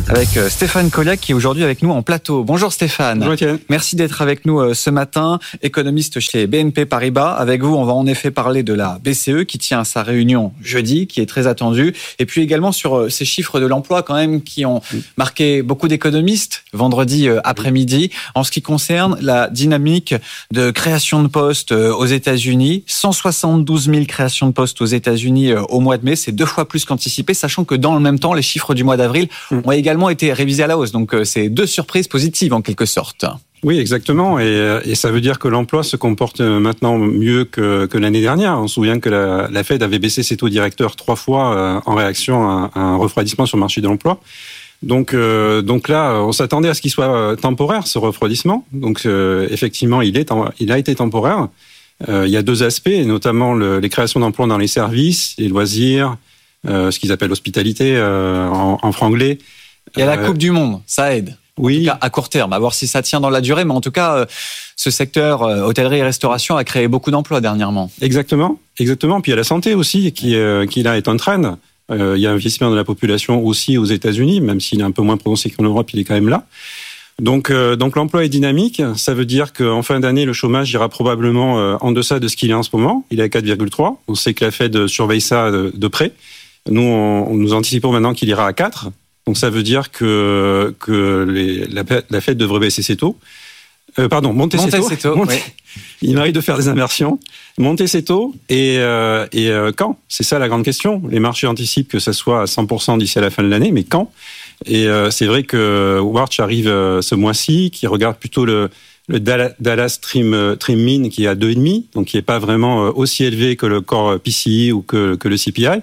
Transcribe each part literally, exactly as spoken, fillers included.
Avec Stéphane Colliac qui est aujourd'hui avec nous en plateau. Bonjour Stéphane. Bonjour Étienne. Merci d'être avec nous ce matin, économiste chez B N P Paribas. Avec vous, on va en effet parler de la B C E qui tient sa réunion jeudi, qui est très attendue. Et puis également sur ces chiffres de l'emploi quand même qui ont marqué beaucoup d'économistes vendredi après-midi. En ce qui concerne la dynamique de création de postes aux États-Unis, cent soixante-douze mille créations de postes aux États-Unis au mois de mai, c'est deux fois plus qu'anticipé, sachant que dans le même temps, les chiffres du mois d'avril ont également été révisés à la hausse. Donc, c'est deux surprises positives en quelque sorte. Oui, exactement. Et, et ça veut dire que l'emploi se comporte maintenant mieux que, que l'année dernière. On se souvient que la, la Fed avait baissé ses taux directeurs trois fois euh, en réaction à, à un refroidissement sur le marché de l'emploi. Donc, euh, donc là, on s'attendait à ce qu'il soit temporaire, ce refroidissement. Donc, euh, effectivement, il, est, il a été temporaire. Euh, il y a deux aspects, notamment le, les créations d'emplois dans les services, les loisirs, euh, ce qu'ils appellent l'hospitalité euh, en, en franglais. Il y a la Coupe du Monde, ça aide. Oui. En tout cas, à court terme, à voir si ça tient dans la durée. Mais en tout cas, euh, ce secteur euh, hôtellerie et restauration a créé beaucoup d'emplois dernièrement. Exactement, exactement. Puis il y a la santé aussi qui, euh, qui là est en train. Euh, il y a un vieillissement de la population aussi aux États-Unis, même s'il est un peu moins prononcé qu'en Europe, il est quand même là. Donc, euh, donc l'emploi est dynamique. Ça veut dire qu'en fin d'année, le chômage ira probablement euh, en deçà de ce qu'il est en ce moment. Il est à quatre virgule trois. On sait que la Fed surveille ça de, de près. Nous, on, nous anticipons maintenant qu'il ira à quatre. Donc ça veut dire que que les, la, la Fed devrait baisser ses taux. Euh, pardon, monter, monter ses taux. Ses taux monter. Oui. Il m'arrive de faire des inversions. Monter ses taux et euh, et euh, quand ? C'est ça la grande question. Les marchés anticipent que ça soit à cent pour cent d'ici à la fin de l'année, mais quand ? Et euh, c'est vrai que Warch arrive euh, ce mois-ci, qui regarde plutôt le le Dallas Trim Trim Min qui est à deux virgule cinq, donc qui est pas vraiment aussi élevé que le core P C E ou que que le C P I.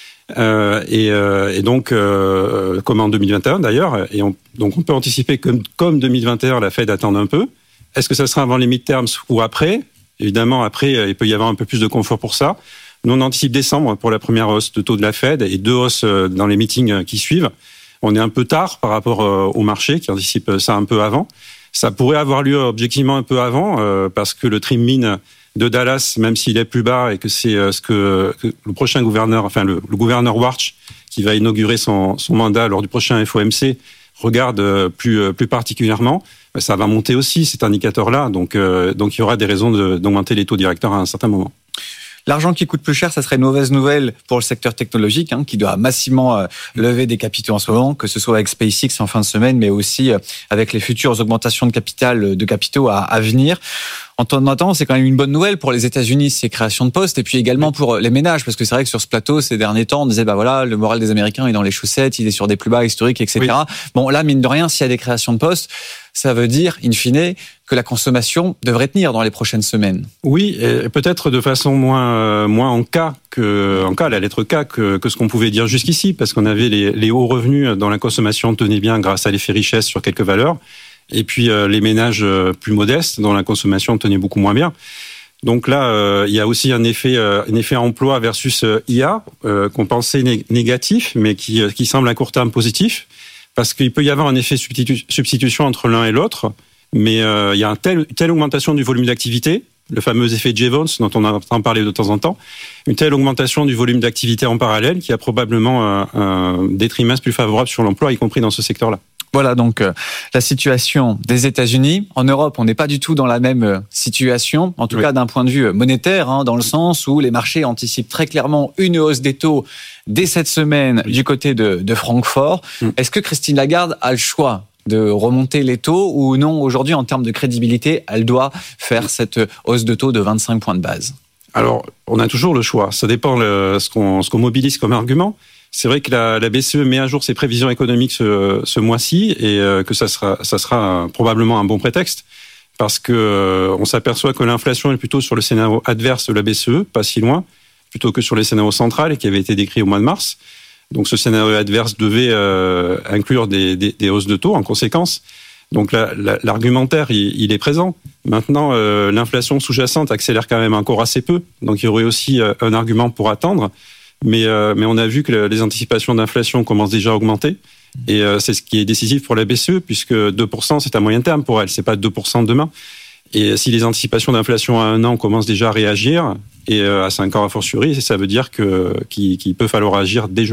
Euh, et, euh, et donc, euh, comme en deux mille vingt et un d'ailleurs, et on, donc on peut anticiper que comme deux mille vingt et un, la Fed attend un peu. Est-ce que ça sera avant les midterms ou après ? Évidemment, après, il peut y avoir un peu plus de confort pour ça. Nous, on anticipe décembre pour la première hausse de taux de la Fed et deux hausses dans les meetings qui suivent. On est un peu tard par rapport au marché qui anticipe ça un peu avant. Ça pourrait avoir lieu objectivement un peu avant euh, parce que le trim min de Dallas, même s'il est plus bas et que c'est ce que, que le prochain gouverneur, enfin le, le gouverneur Warch, qui va inaugurer son, son mandat lors du prochain F O M C, regarde plus, plus particulièrement, ça va monter aussi cet indicateur-là. Donc, euh, donc il y aura des raisons de, d'augmenter les taux directeurs à un certain moment. L'argent qui coûte plus cher, ça serait une mauvaise nouvelle pour le secteur technologique, hein, qui doit massivement euh, lever des capitaux en ce moment, que ce soit avec SpaceX en fin de semaine, mais aussi euh, avec les futures augmentations de capital, de capitaux à, à venir. En temps, c'est quand même une bonne nouvelle pour les États-Unis, ces créations de postes, et puis également pour les ménages, parce que c'est vrai que sur ce plateau, ces derniers temps, on disait, bah voilà, le moral des Américains est dans les chaussettes, il est sur des plus bas historiques, et cetera. Oui. Bon, là, mine de rien, s'il y a des créations de postes, ça veut dire, in fine, que la consommation devrait tenir dans les prochaines semaines. Oui, et peut-être de façon moins, euh, moins en cas que, en cas, la lettre K que, que ce qu'on pouvait dire jusqu'ici, parce qu'on avait les, les hauts revenus dans la consommation tenaient bien grâce à l'effet richesse sur quelques valeurs. Et puis euh, les ménages euh, plus modestes dont la consommation tenait beaucoup moins bien. Donc là, euh, il y a aussi un effet, euh, un effet emploi versus euh, I A euh, qu'on pensait né- négatif, mais qui, euh, qui semble à court terme positif, parce qu'il peut y avoir un effet substitu- substitution entre l'un et l'autre, mais euh, il y a une telle, telle augmentation du volume d'activité, le fameux effet Jevons dont on entend parler de temps en temps, une telle augmentation du volume d'activité en parallèle qui a probablement euh, un, des trimestres plus favorables sur l'emploi, y compris dans ce secteur-là. Voilà donc euh, la situation des États-Unis. En Europe, on n'est pas du tout dans la même euh, situation, en tout oui. cas d'un point de vue monétaire, hein, dans le sens où les marchés anticipent très clairement une hausse des taux dès cette semaine oui. du côté de, de Francfort. Mm. Est-ce que Christine Lagarde a le choix de remonter les taux ou non, aujourd'hui, en termes de crédibilité, elle doit faire cette hausse de taux de vingt-cinq points de base ? Alors, on a toujours le choix. Ça dépend de ce qu'on, ce qu'on mobilise comme argument. C'est vrai que la, la B C E met à jour ses prévisions économiques ce, ce mois-ci et euh, que ça sera, ça sera probablement un bon prétexte parce que euh, on s'aperçoit que l'inflation est plutôt sur le scénario adverse de la B C E, pas si loin, plutôt que sur les scénarios centrales qui avaient été décrits au mois de mars. Donc ce scénario adverse devait euh, inclure des, des, des hausses de taux en conséquence. Donc la, la, l'argumentaire, il, il est présent. Maintenant, euh, l'inflation sous-jacente accélère quand même encore assez peu. Donc il y aurait aussi euh, un argument pour attendre. Mais, euh, mais on a vu que les anticipations d'inflation commencent déjà à augmenter. Et euh, c'est ce qui est décisif pour la B C E, puisque deux pour cent, c'est à moyen terme pour elle. C'est pas deux pour cent demain. Et si les anticipations d'inflation à un an commencent déjà à réagir, et euh, à cinq ans a fortiori, ça veut dire que, qu'il, qu'il peut falloir agir dès juin.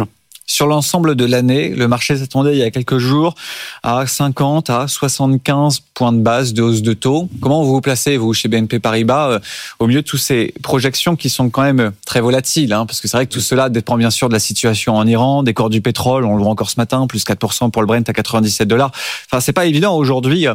Sur l'ensemble de l'année, le marché s'attendait il y a quelques jours à cinquante à soixante-quinze points de base de hausse de taux. Comment vous vous placez, vous, chez B N P Paribas, euh, au milieu de toutes ces projections qui sont quand même très volatiles, hein, parce que c'est vrai que tout cela dépend bien sûr de la situation en Iran, des cours du pétrole, on le voit encore ce matin, plus quatre pour cent pour le Brent à quatre-vingt-dix-sept dollars. Enfin, c'est pas évident aujourd'hui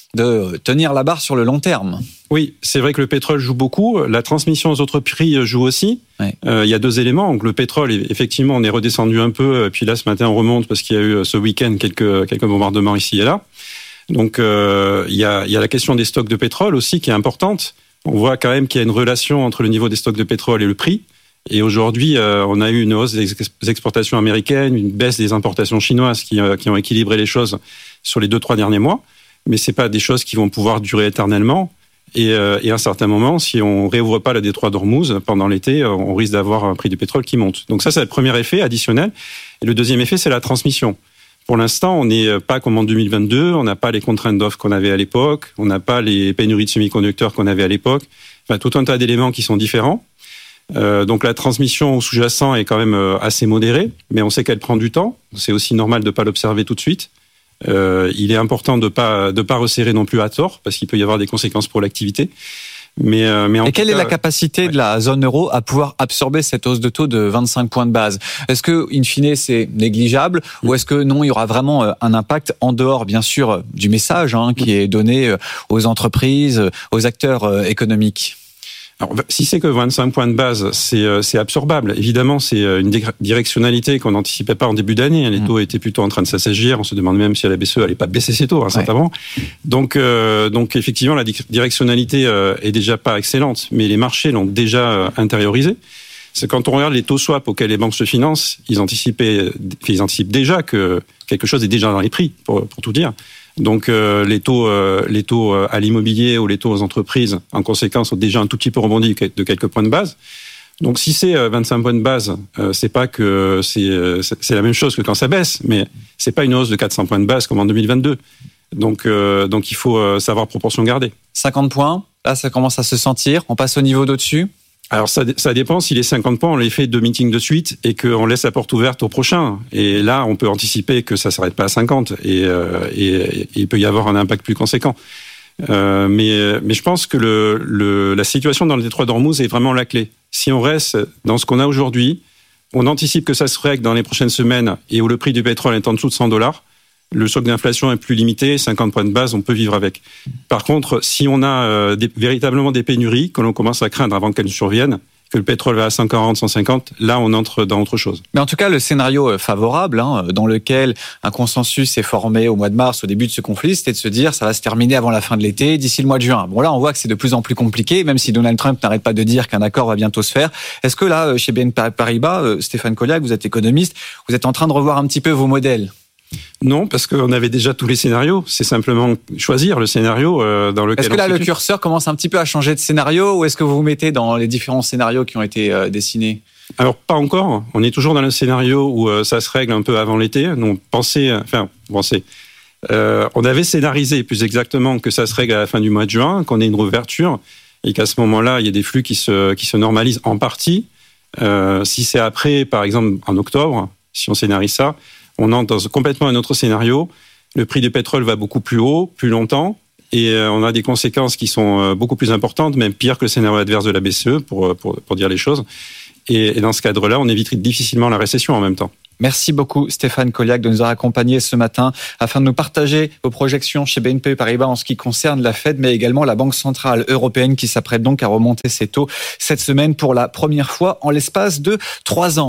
de tenir la barre sur le long terme. Oui, c'est vrai que le pétrole joue beaucoup. La transmission aux autres prix joue aussi. Oui. Euh, il y a deux éléments. Donc, le pétrole, effectivement, on est redescendu un peu. Puis là, ce matin, on remonte parce qu'il y a eu ce week-end quelques, quelques bombardements ici et là. Donc, euh, il y a, il y a la question des stocks de pétrole aussi qui est importante. On voit quand même qu'il y a une relation entre le niveau des stocks de pétrole et le prix. Et aujourd'hui, euh, on a eu une hausse des exportations américaines, une baisse des importations chinoises qui, euh, qui ont équilibré les choses sur les deux, trois derniers mois. Mais c'est pas des choses qui vont pouvoir durer éternellement. Et, euh, et à un certain moment, si on réouvre pas le détroit d'Ormuz pendant l'été, on risque d'avoir un prix du pétrole qui monte. Donc ça, c'est le premier effet additionnel. Et le deuxième effet, c'est la transmission. Pour l'instant, on n'est pas comme en deux mille vingt-deux. On n'a pas les contraintes d'offres qu'on avait à l'époque. On n'a pas les pénuries de semi-conducteurs qu'on avait à l'époque. Enfin, tout un tas d'éléments qui sont différents. Euh, donc la transmission au sous-jacent est quand même assez modérée, mais on sait qu'elle prend du temps. C'est aussi normal de pas l'observer tout de suite. Euh, il est important de pas de pas resserrer non plus à tort parce qu'il peut y avoir des conséquences pour l'activité. Mais, euh, mais en Et quelle cas, est la capacité ouais. de la zone euro à pouvoir absorber cette hausse de taux de vingt-cinq points de base? Est-ce que, in fine, c'est négligeable mmh. ou est-ce que non, il y aura vraiment un impact en dehors, bien sûr, du message hein, qui mmh. est donné aux entreprises, aux acteurs économiques? Alors, si c'est que vingt-cinq points de base, c'est, c'est absorbable. Évidemment, c'est une directionnalité qu'on n'anticipait pas en début d'année. Les taux étaient plutôt en train de s'assagir. On se demande même si la B C E allait pas baisser ses taux, hein, certainement. Ouais. Donc, euh, donc effectivement, la directionnalité euh, est déjà pas excellente, mais les marchés l'ont déjà euh, intériorisé. C'est quand on regarde les taux swap auxquels les banques se financent, ils anticipaient, ils anticipent déjà que quelque chose est déjà dans les prix, pour, pour tout dire. Donc euh, les taux, euh, les taux à l'immobilier ou les taux aux entreprises, en conséquence, ont déjà un tout petit peu rebondi de quelques points de base. Donc si c'est vingt-cinq points de base, euh, c'est pas que c'est, c'est la même chose que quand ça baisse, mais c'est pas une hausse de quatre cents points de base comme en deux mille vingt-deux. Donc, euh, donc il faut savoir proportion garder. cinquante points, là ça commence à se sentir. On passe au niveau d'au-dessus. Alors ça, ça dépend si les cinquante points on les fait deux meetings de suite et qu'on laisse la porte ouverte au prochain. Et là, on peut anticiper que ça s'arrête pas à cinquante et, euh, et, et il peut y avoir un impact plus conséquent. Euh, mais, mais je pense que le, le, la situation dans le détroit d'Ormuz est vraiment la clé. Si on reste dans ce qu'on a aujourd'hui, on anticipe que ça se règle dans les prochaines semaines et où le prix du pétrole est en dessous de cent dollars. Le choc d'inflation est plus limité, cinquante points de base, on peut vivre avec. Par contre, si on a euh, des, véritablement des pénuries, que l'on commence à craindre avant qu'elles surviennent, que le pétrole va à cent quarante, cent cinquante, là on entre dans autre chose. Mais en tout cas, le scénario favorable, hein, dans lequel un consensus s'est formé au mois de mars, au début de ce conflit, c'était de se dire ça va se terminer avant la fin de l'été, d'ici le mois de juin. Bon là, on voit que c'est de plus en plus compliqué, même si Donald Trump n'arrête pas de dire qu'un accord va bientôt se faire. Est-ce que là, chez B N P Paribas, Stéphane Colliac, vous êtes économiste, vous êtes en train de revoir un petit peu vos modèles? Non, parce qu'on avait déjà tous les scénarios. C'est simplement choisir le scénario euh, dans lequel. Est-ce que là, le curseur commence un petit peu à changer de scénario, ou est-ce que vous vous mettez dans les différents scénarios qui ont été euh, dessinés? Alors pas encore. On est toujours dans le scénario où euh, ça se règle un peu avant l'été. Donc pensez, enfin pensez. Euh, on avait scénarisé plus exactement que ça se règle à la fin du mois de juin, qu'on ait une réouverture et qu'à ce moment-là, il y a des flux qui se qui se normalisent en partie. Euh, si c'est après, par exemple en octobre, si on scénarise ça. On entre dans complètement un autre scénario. Le prix du pétrole va beaucoup plus haut, plus longtemps, et on a des conséquences qui sont beaucoup plus importantes, même pire que le scénario adverse de la B C E, pour, pour, pour dire les choses. Et, et dans ce cadre-là, on éviterait difficilement la récession en même temps. Merci beaucoup Stéphane Colliac de nous avoir accompagnés ce matin afin de nous partager vos projections chez B N P Paribas en ce qui concerne la Fed, mais également la Banque Centrale Européenne qui s'apprête donc à remonter ses taux cette semaine pour la première fois en l'espace de trois ans.